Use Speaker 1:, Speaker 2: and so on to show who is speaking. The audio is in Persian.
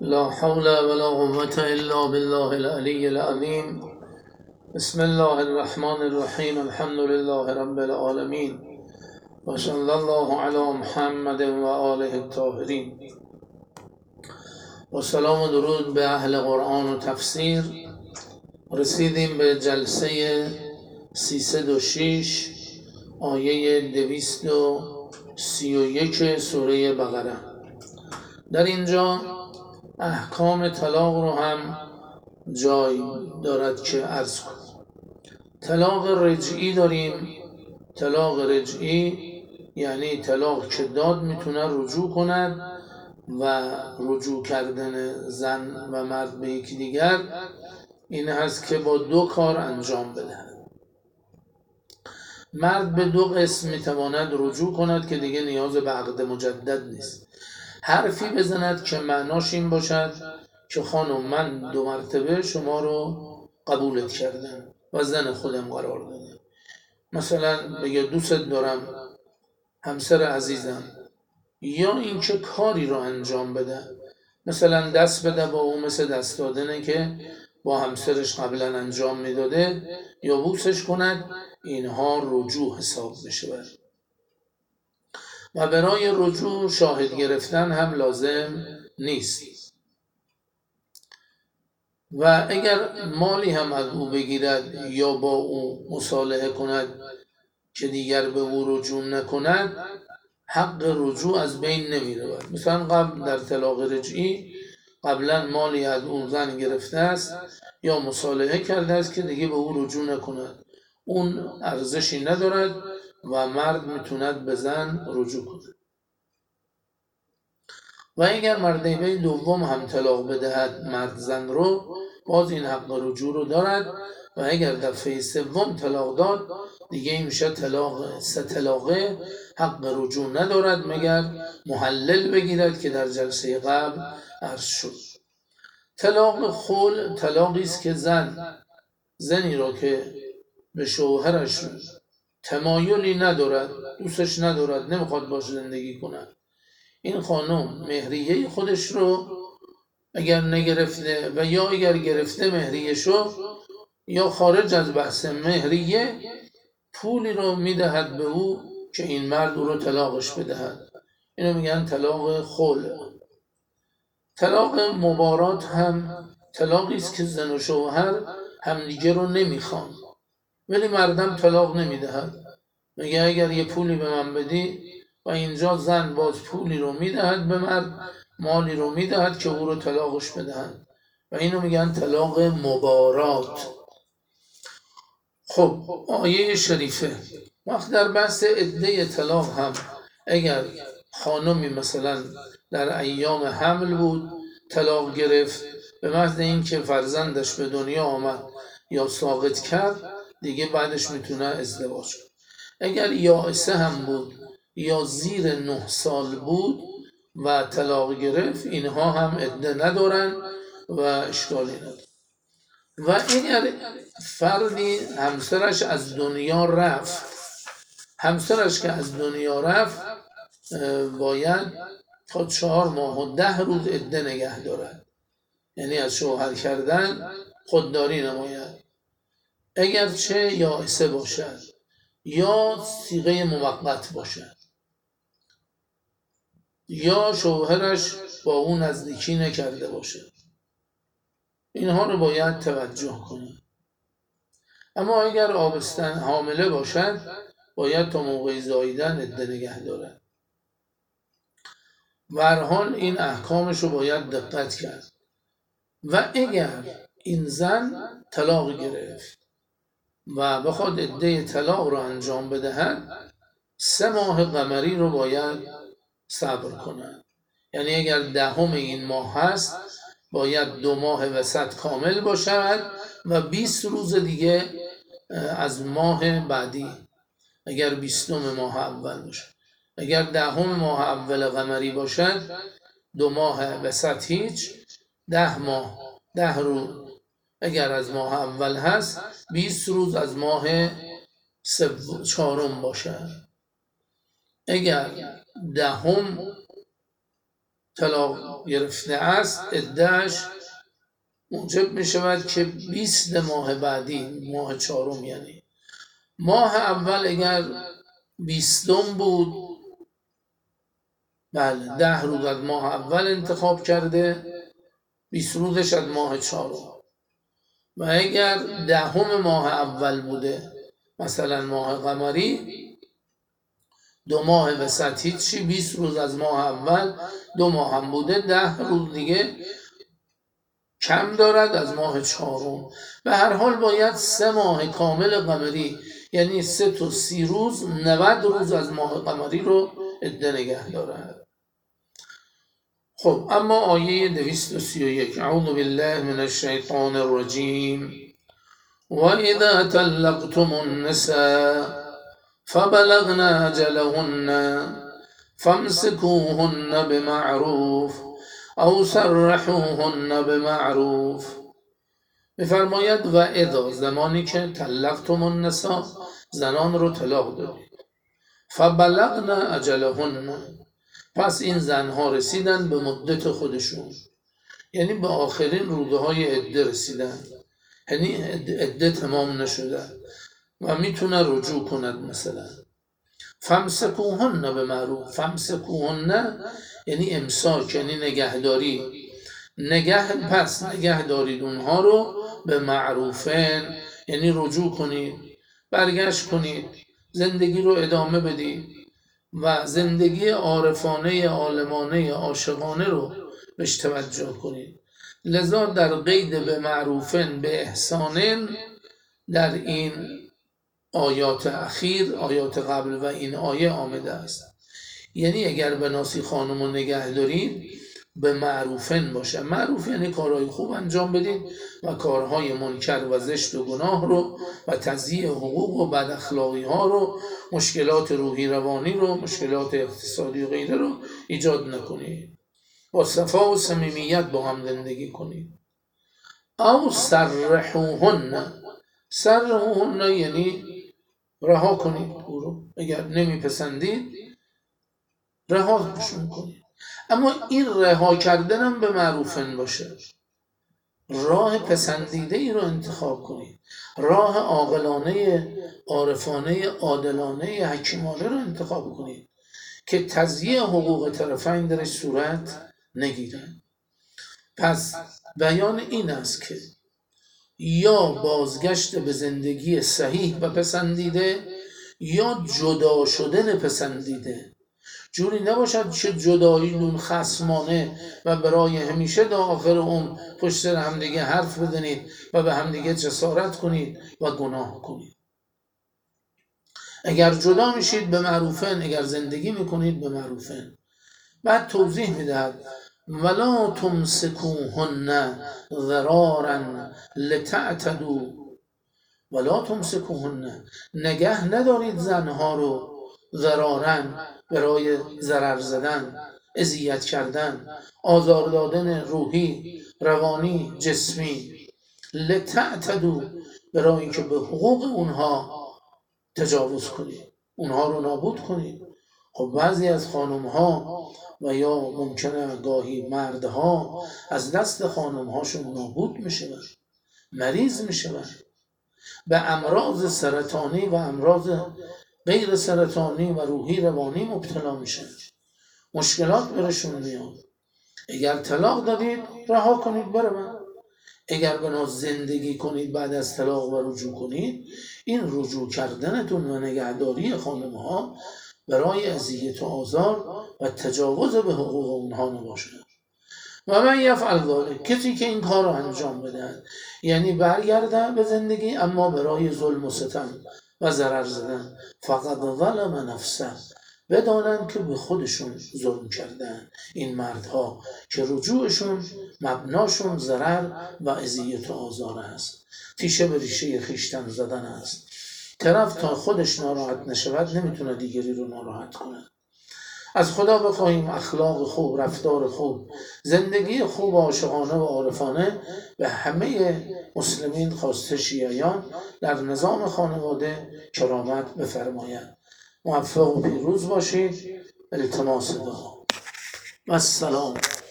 Speaker 1: لا حول ولا قوة إلا بالله العلي العظيم. بسم الله الرحمن الرحيم. الحمد لله رب العالمين وصلى الله على محمد وآله الطاهرين. و سلام و درود به اهل قرآن و تفسیر. رسیدیم به جلسه 306 آیه 231 سوره بقره. در اینجا احکام طلاق رو هم جای دارد که عرض کنم. طلاق رجعی داریم. طلاق رجعی یعنی طلاق که داد میتونه رجوع کند و رجوع کردن زن و مرد به یکی دیگر این هست که با دو کار انجام بده. مرد به دو قسم میتواند رجوع کند که دیگه نیاز به عقد مجدد نیست. حرفی بزند که معناش این باشد که خانم من 2 مرتبه شما رو قبولت کردم و زن خودم قرار دادم. مثلا بگه دوست دارم همسر عزیزم، یا اینکه کاری رو انجام بده، مثلا دست بده با اون مثل دست دادنه که با همسرش قبلا انجام میداده، یا بوسش کند. اینها رجوع حساب بشه. و برای رجوع شاهد گرفتن هم لازم نیست. و اگر مالی هم از او بگیرد یا با او مصالحه کند که دیگر به او رجوع نکند، حق رجوع از بین نمی رود. مثلا قبل در طلاق رجعی قبلا مالی از اون زن گرفته است یا مصالحه کرده است که دیگه به او رجوع نکند، اون ارزشی ندارد و مرد میتوند به زن رجوع کند. و اگر مرتبه دوم هم طلاق بدهد مرد زن رو، باز این حق رجوع رو دارد. و اگر دفعه سوم طلاق داد دیگه این میشه طلاق 3 طلاقه، حق رجوع ندارد مگر محلل بگیرد که در جلسه قبل عرض شد. طلاق خلع طلاقی است که زنی را که به شوهرش تمایلی ندارد، دوستش ندارد، نمیخواد باش زندگی کند، این خانم مهریه خودش رو اگر نگرفته و یا اگر گرفته مهریه شو، یا خارج از بحث مهریه پولی رو میدهد به او که این مرد او رو طلاقش بدهد. اینو میگن طلاق خلع. طلاق مبارات هم طلاقی است که زن و شوهر همدیگه رو نمیخوان، ولی مردم طلاق نمیدهد. میگه اگر یه پولی به من بدی، و اینجا زن باز پولی رو میدهد به مرد، مالی رو میدهد که او رو طلاقش بدهد، و اینو میگن طلاق مبارات. خب آیه شریفه وقت در بحث عده طلاق هم اگر خانمی مثلا در ایام حمل بود طلاق گرفت، به محض اینکه فرزندش به دنیا آمد یا ساقط کرد دیگه بعدش میتونه ازدواج کنه. اگر یائسه هم بود یا زیر 9 سال بود و طلاق گرفت، اینها هم عده ندارن و اشکالی ندارن. و اگر فردی همسرش از دنیا رفت، همسرش که از دنیا رفت باید تا 4 ماه و 10 روز عده نگه دارد، یعنی از شوهر کردن خودداری نماید، اگرچه یائسه باشد یا صیغه موقت باشد یا شوهرش با اون نزدیکی نکرده باشد. اینها رو باید توجه کنید. اما اگر آبستن حامله باشد باید تا موقع زاییدن عده نگه دارد. و هر حال این احکامش رو باید دقت کرد. و اگر این زن طلاق گرفت و بخواد عده طلاق رو انجام بدهد، 3 ماه قمری رو باید صبر کنند. یعنی اگر 10 این ماه هست باید 2 ماه وسط کامل باشد و 20 روز دیگه از ماه بعدی، اگر 20 ماه اول باشد. اگر 10 ماه اول قمری باشد 2 ماه وسط هیچ، 10 روز اگر از ماه اول هست، 20 روز از ماه 4 باشد. اگر 10 طلاق گرفته است عده‌اش موجب می شود که 20 ماه بعدی، ماه چهارم یعنی ماه اول اگر 20 بود، بله 10 روز از ماه اول انتخاب کرده، 20 روزش از ماه چهارم. و اگر 10 ماه اول بوده، مثلا ماه قمری، 2 ماه وسط هیچی، 20 روز از ماه اول 2 ماه هم بوده، 10 روز دیگه کم دارد از ماه چهارم. به هر حال باید 3 ماه کامل قمری، یعنی 3 تا 30 روز، 90 روز از ماه قمری رو عده نگه دارد. خب اما آیه 231: اعوذ بالله من الشیطان الرجیم و اذا طلقتم النساء فبلغن اجلهن فامسكوهن بمعروف او سرحوهن بمعروف. میفرماید و اذا، زمانی که طلقتم النساء، زنان رو طلاق دادید، فبلغن اجلهن، پس این زنها رسیدن به مدت خودشون، یعنی به آخرین روزهای عده رسیدن، یعنی عده تمام نشده و میتونه رجوع کند. مثلا فامسکوهن به معروف، فامسکوهن یعنی امساک، یعنی نگهداری، پس نگه دارید اونها رو به معروفن، یعنی رجوع کنید، برگشت کنید، زندگی رو ادامه بدید و زندگی عارفانه، عالمانه، عاشقانه رو بهش توجه کنید. لذا در قید به معروفن به احسانن در این آیات اخیر، آیات قبل و این آیه آمده است. یعنی اگر بناسی خانم رو نگه دارید به معروفن باشه. معروف یعنی کارهای خوب انجام بدید و کارهای منکر و زشت و گناه رو و تضییع حقوق و بد اخلاقی ها رو، مشکلات روحی روانی رو، مشکلات اقتصادی و غیره رو ایجاد نکنید. با صفا و صمیمیت با هم زندگی کنید. او سرحوهن، سرحوهن یعنی رها کنید او رو، اگر نمیپسندید رهاشون کنید. اما این رها کردن هم به معروفن باشه. راه پسندیده ای رو انتخاب کنید، راه عاقلانه، عارفانه، عادلانه، حکیمانه رو انتخاب کنید که تضییع حقوق طرفین درش صورت نگیره. پس بیان این است که یا بازگشت به زندگی صحیح و پسندیده یا جدا شدن پسندیده. جوری نباشد که جداییتون خصمانه و برای همیشه تا آخر عمر پشت سر همدیگه حرف بزنید و به همدیگه جسارت کنید و گناه کنید. اگر جدا میشید به معروفن، اگر زندگی میکنید به معروفن. بعد توضیح میدهد ولا تمسکوهن ضرارا لتعتدوا، ولا تمسکوهن، نگه ندارید زنها رو، ضرارا برای ضرر زدن، اذیت کردن، آزار دادن روحی، روانی، جسمی، لتعتدوا، برای اینکه به حقوق اونها تجاوز کنید، اونها رو نابود کنید. خب بعضی از خانم ها و یا ممکنه گاهی مردها از دست خانم هاشون نابود میشن، مریض میشن، به امراض سرطانی و امراض غیر سرطانی و روحی روانی مبتلا میشن، مشکلات برشون میاد. اگر طلاق دادید رها کنید بره من. اگر بنا زندگی کنید بعد از طلاق و رجوع کنید، این رجوع کردنتون و نگهداری خانم ها برای اذیت و آزار و تجاوز به حقوق اونها نباشه. و من یفعل ذلک، کسی که این کار رو انجام بده، یعنی برگرده به زندگی اما برای ظلم و ستم و ضرر زدن، فقط ظلم نفسه، بدانند که به خودشون ظلم کردن این مردها که رجوعشون مبناشون ضرر و اذیت و آزار است، تیشه به ریشه خویشتن زدن است. طرف تا خودش ناراحت نشود نمیتونه دیگری رو ناراحت کنه. از خدا بخواهیم اخلاق خوب، رفتار خوب، زندگی خوب، عاشقانه و عارفانه به همه مسلمین، خاصه شیعیان، در نظام خانواده کرامت بفرماید. موفق و پیروز باشید. التماس دعا. و السلام.